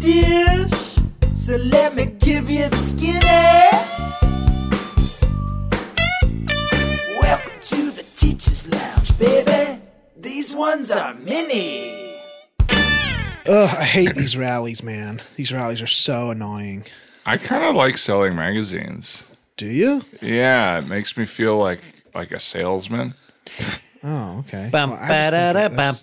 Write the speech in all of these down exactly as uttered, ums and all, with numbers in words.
dish, so let me give you the skinny. Welcome to the Teacher's Lounge, baby. These ones are mini. Ugh, I hate these rallies, man. These rallies are so annoying. I kind of like selling magazines. Do you? Yeah, it makes me feel like like a salesman. Oh, okay. Bum, Well, I just think that that's-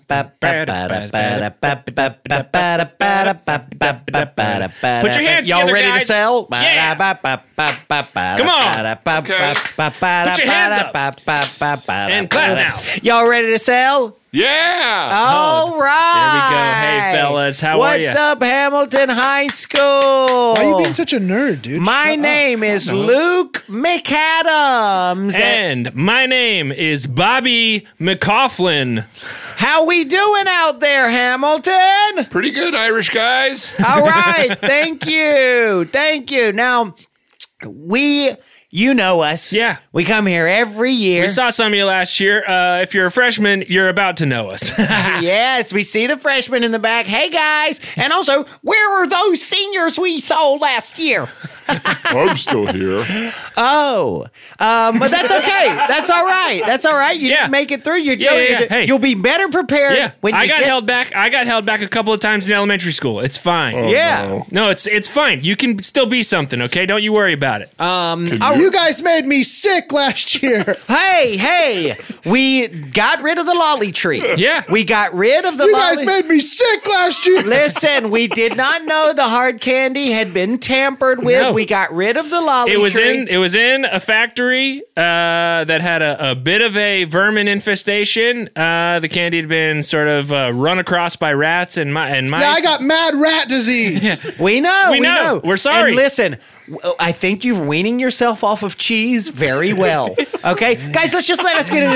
Put your hands Y'all together, ready guys. to sell? Yeah. Come on. Put your hands up. And clap now. Y'all ready to sell? Yeah. All right. There we go. Hey, fellas, how are What's ya? up, Hamilton High School? Why are you being such a nerd, dude? My Shut up. name is Luke McAdams. And my name is Bobby McCaughlin. How we doing out there, Hamilton? Pretty good, Irish guys. All right. Thank you. Thank you. Now, we, you know us. Yeah. We come here every year. We saw some of you last year. Uh, if you're a freshman, you're about to know us. Yes, we see the freshmen in the back. Hey, guys. And also, where are those seniors we saw last year? I'm still here. Oh, um, but that's okay. That's all right. That's all right. You Yeah. didn't make it through. You, Yeah, yeah, yeah. Hey. You'll be better prepared. Yeah, when I you got get- held back. I got held back a couple of times in elementary school. It's fine. Yeah. No, it's it's fine. You can still be something, okay? Don't you worry about it. Um, You guys made me sick last year. Hey, hey, we got rid of the lolly tree. Yeah. We got rid of the You lolly. guys made me sick last year. Listen, we did not know the hard candy had been tampered with. No. We got rid of the lolly It was tree. in it was in a factory uh, that had a, a bit of a vermin infestation. Uh, the candy had been sort of uh, run across by rats and mi- and mice. Yeah, I got mad rat disease. We know. We We, know. know. We're sorry. And listen, w- I think you're weaning yourself off of cheese very well. Okay, guys, let's just let us get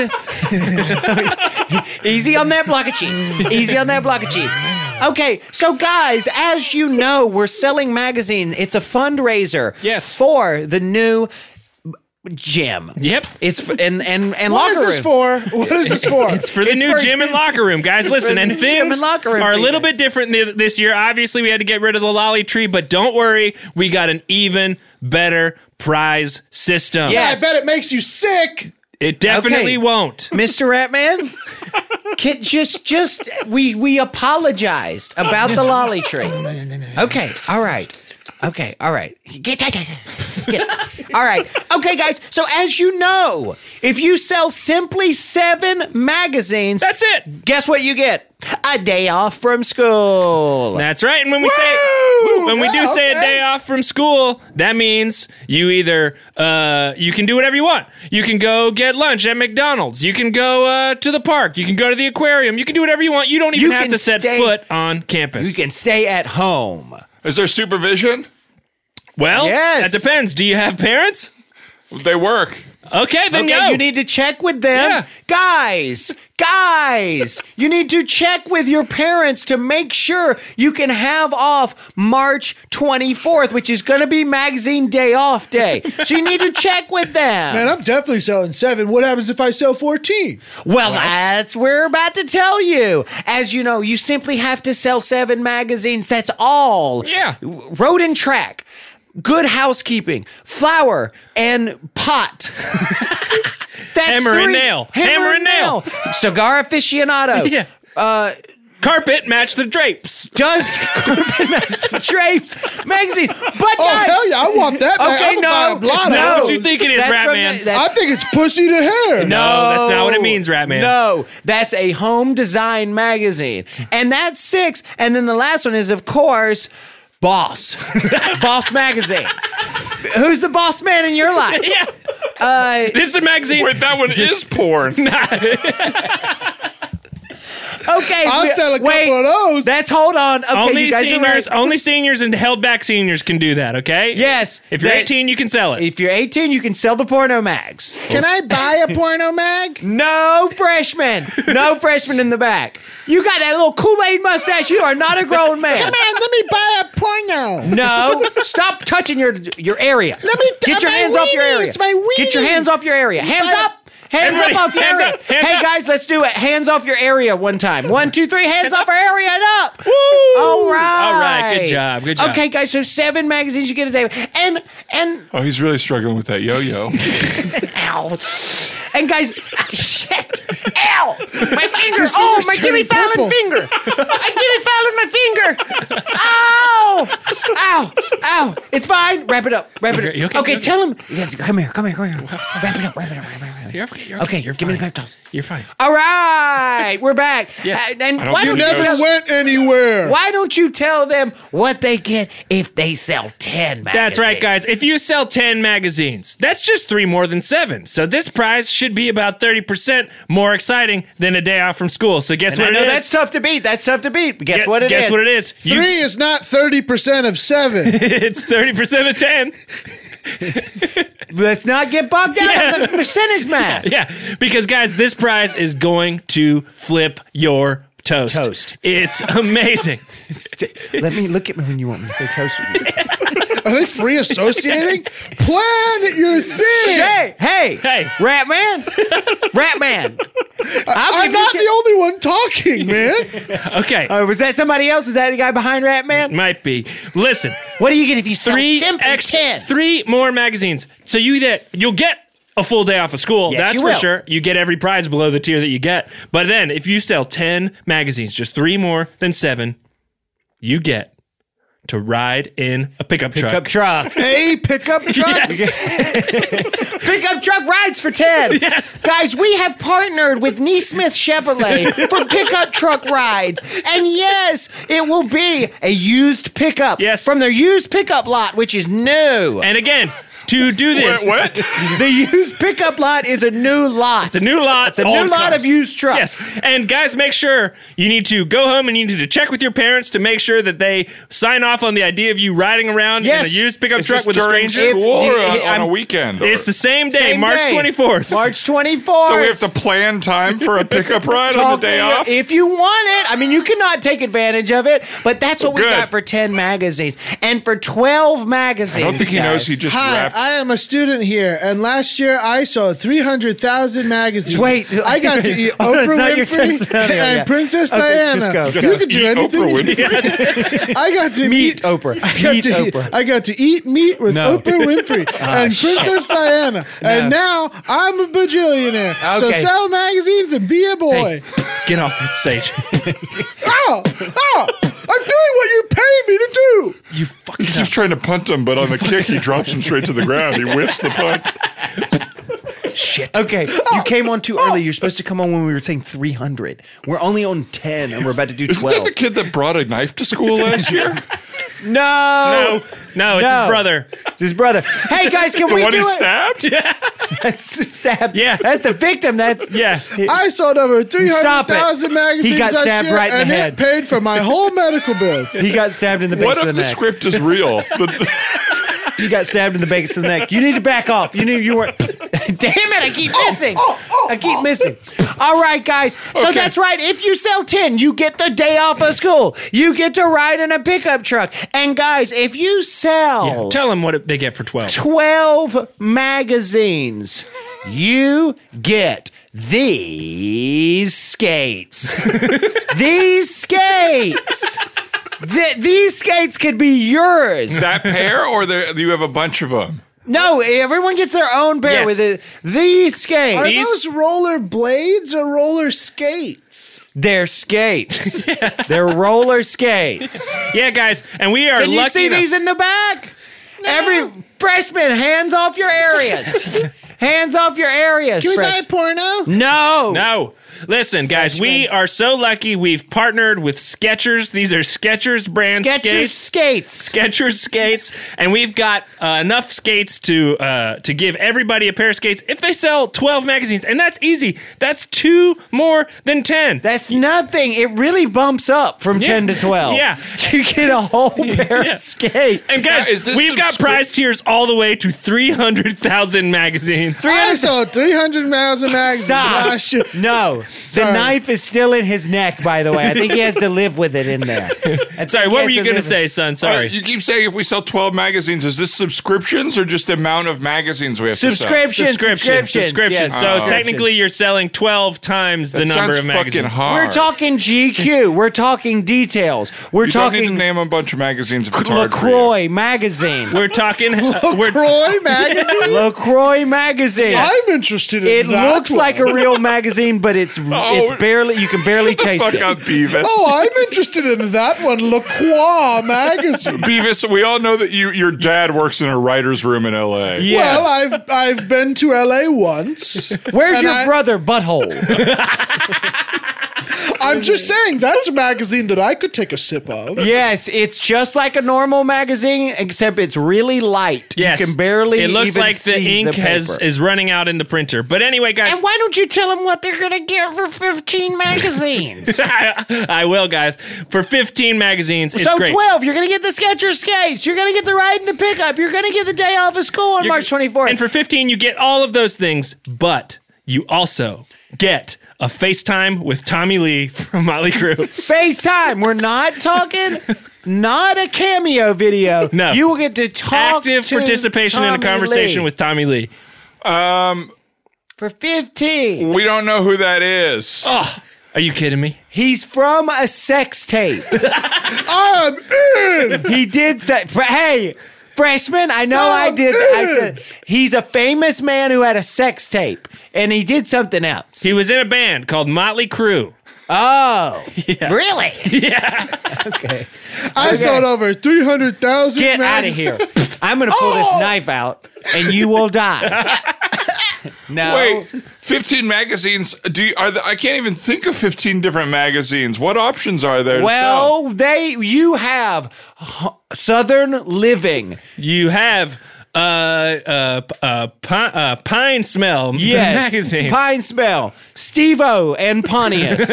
it. Easy on that block of cheese. Easy on that block of cheese. Okay, so guys, as you know, we're selling magazine. It's a fundraiser. Yes. For the new gym. Yep. It's for, and and and What is locker this room. for? What is this for? It's for the It's new for- gym and locker room, guys. Listen, the and new gym things and locker room are a little figures. bit different th- this year. Obviously, we had to get rid of the lolly tree, but don't worry, we got an even better prize system. Yeah. I bet it makes you sick. It definitely Okay. won't. Mister Ratman, can, just, just, we, we apologized about the lolly tree. Okay, all right. Okay, all right. Get, get, get. All right. Okay, guys. So as you know, if you sell Simply Seven magazines, That's it. guess what you get? A day off from school. That's right. And when we say when we do Yeah, say a okay. day off from school, that means you either uh, you can do whatever you want. You can go get lunch at McDonald's. You can go uh, to the park. You can go to the aquarium. You can do whatever you want. You don't even You have can to set stay- foot on campus. You can stay at home. Is there supervision? well, Yes. that depends. Do you have parents? They work. Okay, then Okay, go. you need to check with them. Yeah. Guys, guys, you need to check with your parents to make sure you can have off March twenty-fourth, which is going to be Magazine Day Off Day. So you need to check with them. Man, I'm definitely selling seven. What happens if I sell fourteen? Well, that's what we're about to tell you. As you know, you simply have to sell seven magazines. That's all. Yeah. Road and Track, Good Housekeeping, Flower, and Pot. That's Hammer and three. Nail. Hammer, Hammer and and Nail. Cigar Aficionado. Yeah. Uh, Carpet match the drapes. does Carpet Match the Drapes magazine. But Oh, guys, hell yeah. I want that. man. okay, I'm gonna buy no, a lot of no. those. What you think it is, That's from Ratman? the- that's- I think it's pussy to hair. No, that's not what it means, Ratman. No, that's a home design magazine. And that's six. And then the last one is, of course, Boss. Boss Magazine. Who's the boss man in your life? Yeah. Uh, This is a magazine. Wait, that one is porn. okay. I'll we- sell a couple wait, of those. That's, hold on. Okay, only you guys seniors, are right. only seniors and held back seniors can do that. Okay. Yes. If you're that- eighteen, you can sell it. If you're eighteen, you can sell the porno mags. Can I buy a porno mag? No freshmen. No freshmen in the back. You got that little Kool-Aid mustache. You are not a grown man. Come on, let me buy a porno. No, stop touching your your area. Let me- get your my hands off your weenie. area. It's my Get your weenie. hands off your area. Hands buy- up. Hands Everybody, up off your hands area. up, hands hey up. guys, let's do it. Hands off your area one time. One, two, three. Hands off our area and up. Woo! All right. All right. Good job. Good job. Okay, guys, so seven magazines you get a day. And, and, Oh, he's really struggling with that yo-yo. ow. And guys, shit. Ow. My finger. Oh, my Jimmy turning Fallon purple. finger. My Jimmy Fallon, my finger. Ow. Ow. Ow. It's fine. Wrap it up. Wrap it Okay, up. you okay? Okay, You okay? tell him. You guys, come here. Come here. Come here. Wrap it up. Wrap it up. Wrap it up. Wrap it up. You're okay. You're Okay, You're give me the fine. pep talks. You're fine. All right, we're back. Yes. Uh, and I don't why think don't You he you knows. never tell, went anywhere. why don't you tell them what they get if they sell ten magazines? That's right, guys. If you sell ten magazines, that's just three more than seven. So this prize should be about thirty percent more exciting than a day off from school. So guess And I what know it is? that's tough to beat. That's tough to beat. But guess Guess what it guess is? what it is? You- Three is not thirty percent of seven. it's thirty percent of ten. Let's not get bogged down Yeah. on the percentage math. Yeah, because guys, this prize is going to flip your toast. Toast. It's amazing. Let me look at me when you want me to say toast with you. Are they free associating? Plan your thing. Hey, hey, Hey. Rat Man, Rat Man. I'm not the only one talking, man. Okay, Oh, was that somebody else? Is that the guy behind Rat Man? might be. Listen, What do you get if you sell three simply ex- ten? three more magazines. So you that you'll get a full day off of school. Yes, That's you for will. sure. You get every prize below the tier that you get. But then if you sell ten magazines, just three more than seven, you get to ride in a pickup, Pickup truck. truck. Hey, pickup trucks. Pickup truck rides for ten. Guys, we have partnered with Neesmith Chevrolet for pickup truck rides. And yes, it will be a used pickup. Yes. From their used pickup lot, which is new. And again, to do this, What? The used pickup lot is a new lot. it's a new lot. It's a new lot of used trucks. Yes. And guys, make sure you need to go home and you need to check with your parents to make sure that they sign off on the idea of you riding around Yes. in a used pickup Is truck this with a during stranger. school or If- on, I'm- on a weekend? Or- It's the same day, Same March day. twenty-fourth. March twenty-fourth. so we have to plan time for a pickup ride on the day off? If you want it, I mean, you cannot take advantage of it, but that's what we Good. got for ten magazines. And for twelve magazines. I don't think he knows guys. he just Hi, wrapped. I am a student here, and last year I saw three hundred thousand magazines. Wait, I got to eat hold on, Oprah it's not your Winfrey testimonial and yet. Princess Okay, Diana. just go, You go. could do Eat anything. Oprah Winfrey. I got to Meet eat Oprah. I got Meet to Oprah. Eat, I got to eat meat with No. Oprah Winfrey and Princess Diana, and now I'm a bajillionaire. So Okay. sell magazines and be a boy. Get off the stage. Oh, oh, I'm doing what you paid me to do. You fucking He keeps trying to punt him, but on the kick, he drops him straight to the ground. He whips the punt. shit. Okay, you came on too early. You're supposed to come on when we were saying three hundred. We're only on ten, and we're about to do Isn't twelve. that the kid that brought a knife to school last year? No, No, no, it's No. his brother. It's his brother. Hey guys, can The we one do he it? stabbed? That's stabbed. Yeah. that's the victim. That's Yeah. I sold over three hundred Stop it. thousand magazines He got last stabbed year, right in the and head. it paid for my whole medical bills. He got stabbed in the base What of if the the neck. script is real? The- You got stabbed in the base of the neck. You need to back off. You knew you weren't. Damn it! I keep missing. I keep missing. All right, guys. So Okay. that's right. If you sell ten, you get the day off of school. You get to ride in a pickup truck. And guys, if you sell Tell them what they get for twelve. twelve magazines, you get these skates. These skates. Th- these skates could be yours. that pair, or the, you have a bunch of them? No, everyone gets their own pair Yes. with it. These Are skates. These- those roller blades or roller skates? They're skates. They're roller skates. Yeah, guys, and we are Can you lucky see enough- these in the back? Every freshman, hands off your areas. Hands off your areas. Can we fresh- buy porno? no. No. Listen, guys, we are so lucky we've partnered with Skechers. These are Skechers brand Skechers skates. skates. Skechers skates, and we've got uh, enough skates to uh, to give everybody a pair of skates if they sell twelve magazines, and that's easy. That's two more than ten. That's nothing. It really bumps up from Yeah. ten to twelve. Yeah. You get a whole pair Yeah. of skates. and guys, Now, is this we've got subscrip- prize tiers all the way to three hundred thousand magazines. I sold three hundred thousand magazines Stop. last year. No. The Sorry. knife is still in his neck, by the way. I think he has to live with it in there. Sorry, what were you going to say, son? Uh, Sorry. you keep saying if we sell twelve magazines, is this subscriptions or just the amount of magazines we have to sell? Subscription, Subscription, subscription, subscription. yes, So Oh. technically, you're selling twelve times the That number sounds of magazines. fucking hard. We're talking G Q. We're talking details. We're You don't need to talking name a bunch of magazines if it's hard for you. LaCroix magazine. We're talking. we're Roy magazine. LaCroix magazine. I'm interested in It that looks one. like a real magazine, but it's it's barely. You can barely taste Fuck it. up, Beavis. Oh, I'm interested in that one. La Croix magazine. Beavis, we all know that you your dad works in a writer's room in L A. Yeah. Well, I've I've been to L A once. Where's and your I- brother, Butthole? I'm just saying that's a magazine that I could take a sip of. Yes, it's just like a normal magazine, except it's really light. Yes, You can barely. It looks even like the see ink the has paper. is running out in the printer. But anyway, guys, And why don't you tell them what they're gonna get for fifteen magazines? I, I will, guys. For fifteen magazines, it's so great. twelve, you're gonna get the Skechers skates. You're gonna get the ride in the pickup. You're gonna get the day off of school on You're- March twenty-fourth. And for fifteen, you get all of those things, but you also get a FaceTime with Tommy Lee from Motley Crue. FaceTime. We're not talking. Not a cameo video. No. You will get to talk Active to participation in a Tommy conversation Lee. with Tommy Lee. Um, for fifteen. we don't know who that is. Oh, are you kidding me? He's from a sex tape. I'm in. He did say, fr- hey, freshman, I know I did. I said, he's a famous man who had a sex tape, and he did something else. He was in a band called Motley Crue. Oh, really? I sold over three hundred thousand. Get out of here. I'm going to pull this knife out, and you will die. No. Wait, fifteen magazines? Do you, are the, I can't even think of fifteen different magazines. What options are there? to sell? Well, they you have h- Southern Living. You have uh, uh, uh, pi- uh, Pine Smell Yes. magazine. Pine Smell. Steve-O and Pontius.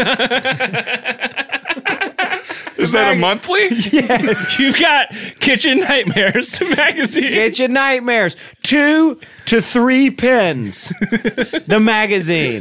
is that a monthly? You've got Kitchen Nightmares, the magazine. Get your nightmares. Two to three pens. The magazine.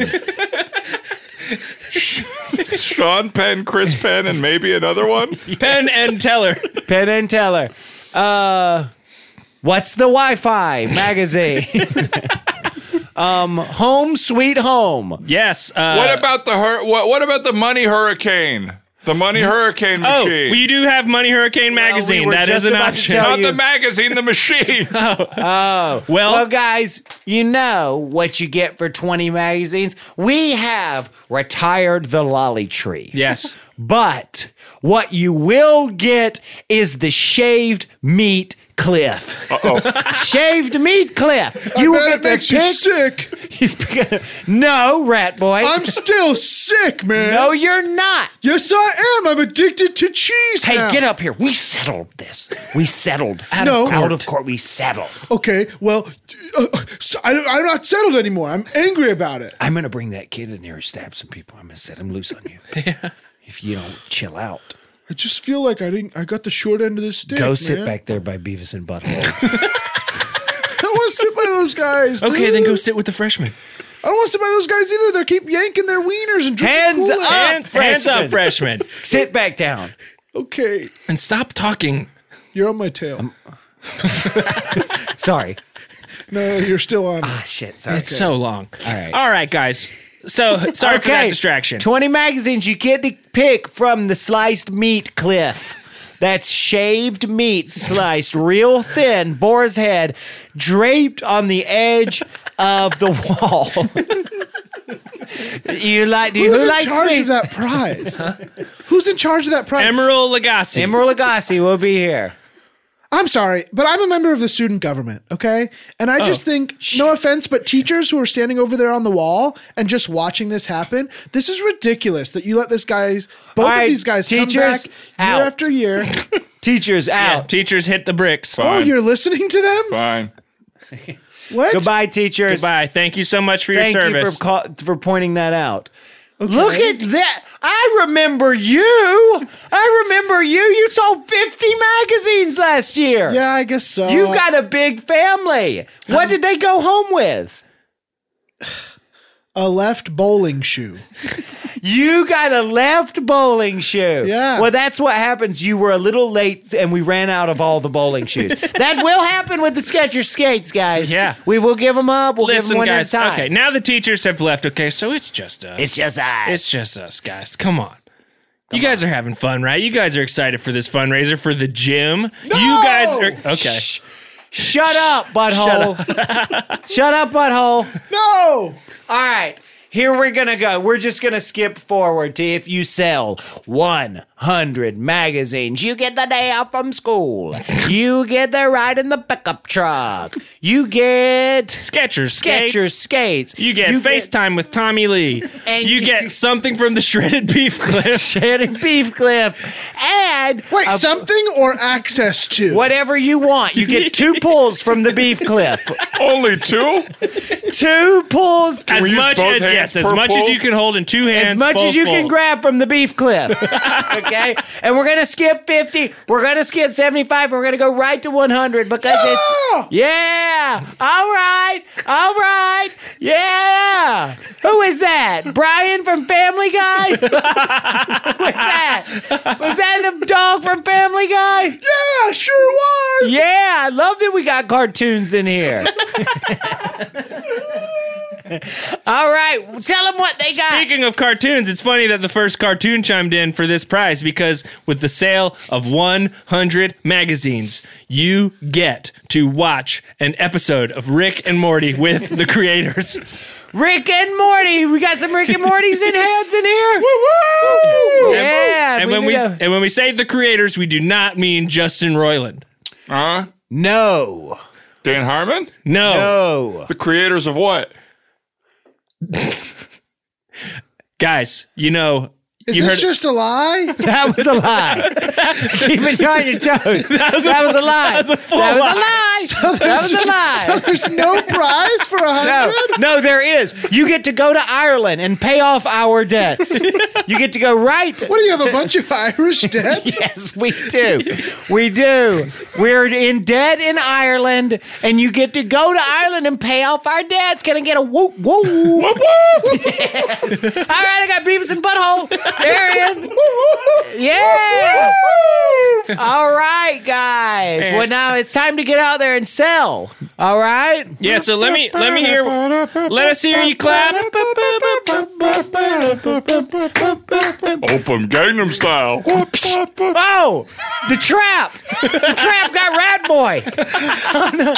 Sean Penn, Chris Penn, and maybe another one. Penn and Teller. Penn and Teller. Uh, what's the Wi-Fi magazine? um, Home Sweet Home. Yes. Uh, What about the hur- what, what about the Money Hurricane? The Money Hurricane Oh, machine. well, you do have Money Hurricane magazine. were That just is an about to option. tell Not you- the magazine, the machine. Oh. Well, Well, guys, you know what you get for twenty magazines. We have retired the Lolly Tree. yes. But what you will get is the shaved meat cliff. Uh-oh. Shaved meat cliff. You will Bet get it to makes you pick. sick. No, rat boy. I'm still sick, man. no, you're not. Yes, I am. I'm addicted to cheese. Hey, now. get up here. We settled this. We settled. Out No. of, out of court. We settled. Okay, well, uh, so I, I'm not settled anymore. I'm angry about it. I'm gonna bring that kid in here who stabbed some people. I'm gonna set him loose on you. If you don't chill out. I just feel like I didn't. I got the short end of the stick. Go sit man. back there by Beavis and Butthole. I don't want to sit by those guys. Okay, dude. then go sit with the freshman. I don't want to sit by those guys either. They keep yanking their wieners and drinking Hands Kool-Aid. up. Hand- hands up, freshman. freshman. Sit back down. Okay, And stop talking. you're on my tail. Sorry. No, you're still on. Ah, shit. Sorry. It's so long. All right. All right, guys. So sorry for that distraction. twenty magazines you get to pick from the sliced meat cliff. That's shaved meat sliced real thin, boar's head, draped on the edge of the wall. You like? Do you Who's who in likes charge meat? of that prize? Who's in charge of that prize? Emerald Lagasse. Emerald Lagasse will be here. I'm sorry, but I'm a member of the student government, okay? And I just Oh. think, no offense, but teachers who are standing over there on the wall and just watching this happen, this is ridiculous that you let this guys, both All right, of these guys come teachers, back out. year after year. Teachers Yeah, out. teachers hit the bricks. Oh, Fine. you're listening to them? Fine. What? Goodbye, teachers. Goodbye. Thank you so much for your Thank service. you for call, for pointing that out. Look at that. I remember you. I remember you. You sold fifty magazines last year. Yeah, I guess so. You've got a big family. What did they go home with? a left bowling shoe. You got a left bowling shoe. Yeah. Well, that's what happens. You were a little late and we ran out of all the bowling shoes. That will happen with the Skechers skates, guys. Yeah. We will give them up. We'll give Listen, them one guys. at a time. Okay, now the teachers have left. Okay, so it's just us. It's just us. It's just us, guys. Come on. You guys are having fun, right? You guys are excited for this fundraiser for the gym. You guys are okay. Shh. Shut up, butthole. Shut up, butthole. No! All right. Here we're going to go. We're just going to skip forward to if you sell one hundred magazines, you get the day off from school. You get the ride in the pickup truck. You get Skechers skates. Skechers skates. You get You get- FaceTime with Tommy Lee. And you you- get something from the shredded beef cliff. Shredded beef cliff. And Wait, a- something or access to? whatever you want. You get two pulls from the beef cliff. Only two? Two pulls. As we use much both as hands yes, as per much as pull? you can hold in two hands. As much both as you full. can grab from the beef cliff. Okay? And we're going to skip fifty. We're going to skip seventy-five. We're going to go right to one hundred because it's. Yeah. All right. All right. Yeah. Who is that? Brian from Family Guy? Who was that? Was that the dog from Family Guy? Yeah, sure was. Yeah. I love that we got cartoons in here. All right. Tell them what they got. Speaking of cartoons, it's funny that the first cartoon chimed in for this prize because with the sale of one hundred magazines, you get to watch an episode of Rick and Morty with the creators. Rick and Morty. We got some Rick and Morty's in heads in here. Woo-woo. Yeah. And we when we need a- and when we say the creators, we do not mean Justin Roiland. Huh? No. Dan Harmon? No. No. The creators of what? Guys, you know, Is you this heard just a lie? That was a lie. Keeping you on your toes. That was a, that was a lie. that was a full That was lie. a lie. That was a lie. There's no prize for a No, hundred? no, there is. You get to go to Ireland and pay off our debts. You get to go right. What do you have, a bunch of Irish debt? Yes, we do. We do. We're in debt in Ireland, and you get to go to Ireland and pay off our debts. Can I get a whoop whoop? Whoop whoop! Yes. All right, I got Beavis and Butthole. There he is. Yeah. All right, guys. Well, now it's time to get out there and sell. All right. Yeah, so let me let me hear let us hear you clap. Open Gangnam Style. Oh, the trap. The trap got Rat Boy. Oh, no.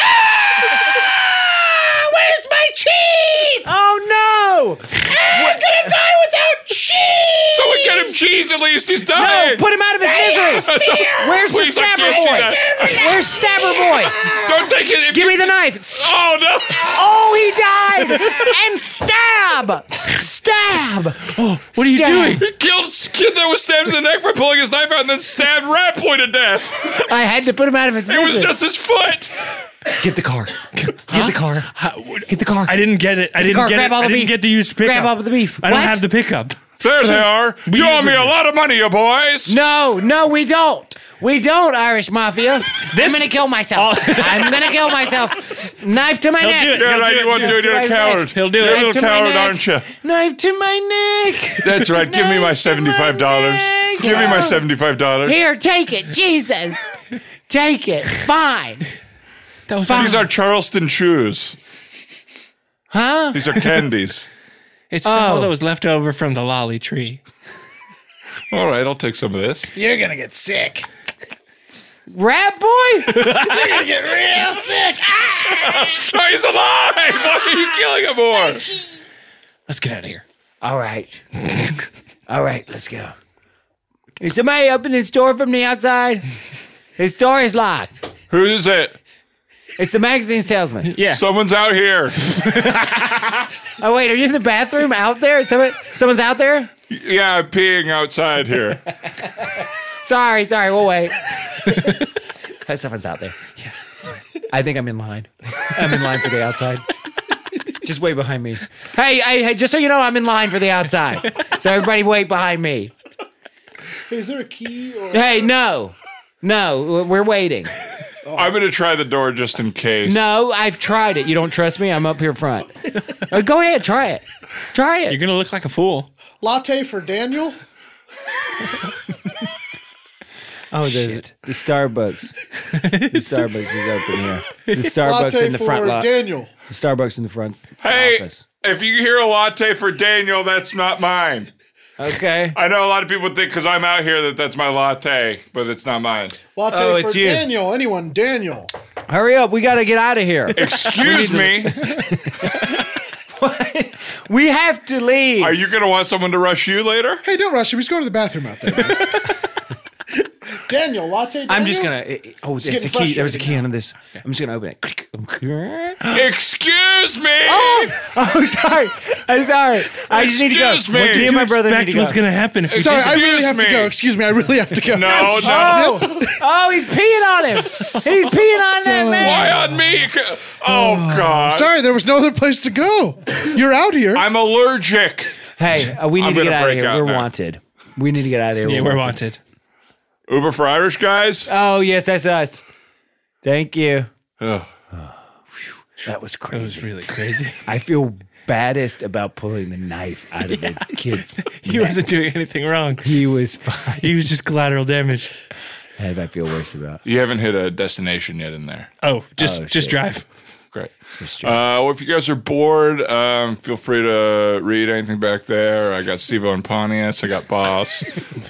Ah, where's my cheese? Oh, no. I'm going to die without cheese. Someone get him cheese at least. He's No, dying. put him out of his misery. Where's the Please, I Stabber can't see Boy? that. Where's Stabber Boy? Don't take it. If Give you- me the knife. Oh, no. Oh, he died. And stab. Stab. Oh, What are you doing? He killed a kid that was stabbed in the neck by pulling his knife out and then stabbed Rat Boy to death. I had to put him out of his It was misery. just his foot. Get the car. Get the car. Get the car. I didn't get it. I didn't car, get grab it. all I the didn't beef. get the used pickup. Grab all the beef. I don't What? have the pickup. There they are. You owe me a lot of money, you boys. No, no, we don't. We don't, Irish Mafia. This- I'm gonna kill myself. Oh. I'm gonna kill myself. Knife to my He'll neck. do it. Yeah, He'll right. do You it. want to do it. You're a Right, coward. right. He'll do You're it. a little To my coward, neck. aren't you? Knife to my neck. That's right. Give me my seventy-five dollars. Neck. Give me my seventy-five dollars. Here, take it. Jesus. Take it. Fine. That was These are Charleston shoes. Huh? These are candies. It's all Oh. that was left over from the lolly tree. All right, I'll take some of this. You're gonna get sick. Rat boy? Oh, he's alive! Why are you killing him for? Let's get out of here. All right. All right, let's go. Is somebody open this door from the outside? This door is locked. Who is it? It's the magazine salesman. Yeah. Someone's out here. Oh, wait, are you in the bathroom out there? Someone, someone's out there? Yeah, peeing outside here. Sorry, sorry, we'll wait. Someone's out there. Yeah, I think I'm in line. I'm in line for the outside. Just wait behind me. Hey, hey, hey, just so you know, I'm in line for the outside. So everybody wait behind me. Is there a key? Or- Hey, no. No, we're waiting. Oh, I'm going to try the door just in case. No, I've tried it. You don't trust me? I'm up here front. Uh, go ahead, try it. Try it. You're gonna look like a fool. Latte for Daniel. Oh, the, the Starbucks. The Starbucks is open here. The Starbucks Latte in the for front lot. Daniel. The Starbucks in the front Hey, office. if you hear a latte for Daniel, that's not mine. Okay. I know a lot of people think because I'm out here that that's my latte, but it's not mine. Latte Oh, for it's you. Daniel. Anyone? Daniel. Hurry up. We got to get out of here. Excuse me. We have to leave. Are you going to want someone to rush you later? Hey, don't rush him. He's going to the bathroom out there. man. Daniel, latte. Daniel? I'm just going to. Oh, there's a getting key. There was a frustrated key now. on this. I'm just going to open it. Excuse me. Oh, sorry. I'm sorry. I just need to go. Excuse me. Me What and my brother need Expect to go. what's gonna happen if you Sorry, I really Excuse have to me. go. Excuse me, I really have to go. No, no. Oh, oh, he's peeing on him. He's peeing on that man. Why on me? Oh, God. Sorry, there was no other place to go. You're out here. I'm allergic. Hey, uh, we need I'm to get gonna out of break here. out We're now. wanted. We need to get out of here. Yeah, we're wanted. Uber for Irish guys? Oh, yes, that's us. Thank you. Ugh. That was That crazy. was really crazy. I feel baddest about pulling the knife out of the kid's. He wasn't doing anything wrong. He was fine. He was just collateral damage. That I feel worse about. You haven't hit a destination yet in there. Oh, just Oh, just shit. drive. Great. Just Uh, well, if you guys are bored, um, feel free to read anything back there. I got Steve-O and Pontius. I got Boss.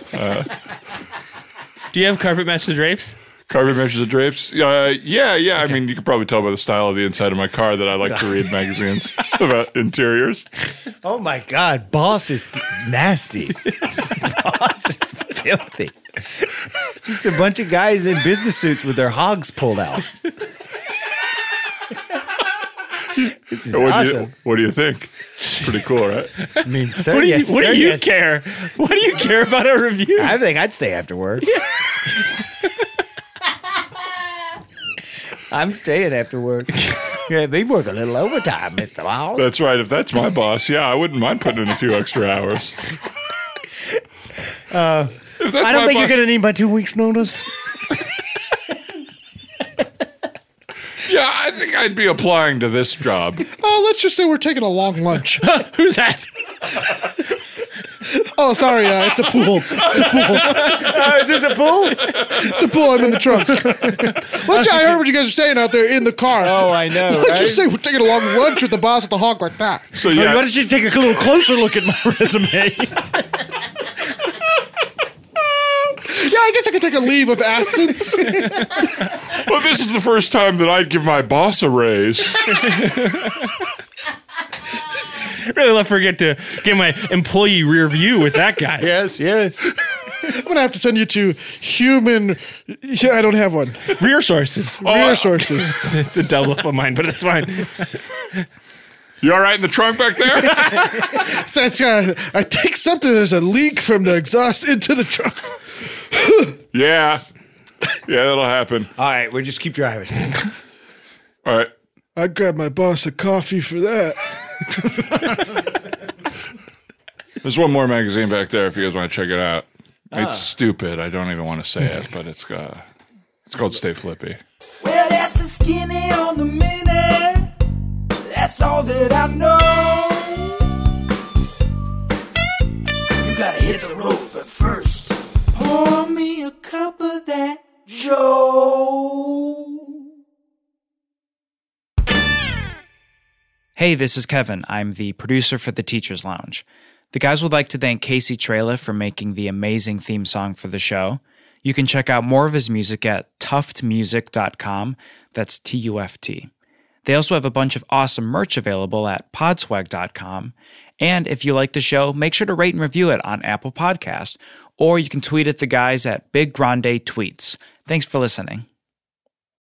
Do you have carpet match the drapes? Carpet Measures of Drapes. Uh, yeah, yeah. I mean, you can probably tell by the style of the inside of my car that I like to read magazines about interiors. Oh my God, Boss is d- nasty. Boss is filthy. Just a bunch of guys in business suits with their hogs pulled out. This is What do, you, awesome. what do you think? Pretty cool, right? I mean, sir, What do you yes, What sir, do you yes. care? What do you care about a review? I think I'd stay after work. I'm staying after work. Yeah, we work a little overtime, Mister Laws. That's right. If that's my boss, yeah, I wouldn't mind putting in a few extra hours. Uh, if that's I don't my think you're boss- going to need my two weeks notice. Yeah, I think I'd be applying to this job. Oh, let's just say we're taking a long lunch. Who's that? Oh, sorry, uh, it's a pool. It's a pool. Is this a pool? It's a pool. I'm in the trunk. Let's say I heard what you guys are saying out there in the car. Oh, I know. Let's right? just say we're taking a long lunch with the boss with the hog like that. So Why yeah, don't you take a little closer look at my resume? Yeah, I guess I could take a leave of absence. well, this is the first time that I'd give my boss a raise. Really, let's forget to get my employee rear view with that guy. Yes, yes. I'm gonna have to send you to human. Yeah, I don't have one. Rear sources. Rear sources. It's, it's a double up on mine, but it's fine. You all right in the trunk back there? So it's, uh, I think something. There's a leak from the exhaust into the truck. yeah. Yeah, that'll happen. All right, we'll just keep driving. All right. I grabbed my boss a coffee for that. There's one more magazine back there if you guys want to check it out. It's stupid. I don't even want to say it, but it's uh, it's called Stay Flippy. Well, that's the skinny on the mini. That's all that I know. You gotta hit the road, but first, pour me a cup of that Joe. Hey, this is Kevin. I'm the producer for the Teachers Lounge. The guys would like to thank Casey Trela for making the amazing theme song for the show. You can check out more of his music at tuft music dot com. That's T U F T. They also have a bunch of awesome merch available at podswag dot com. And if you like the show, make sure to rate and review it on Apple Podcasts, or you can tweet at the guys at Big Grande Tweets. Thanks for listening.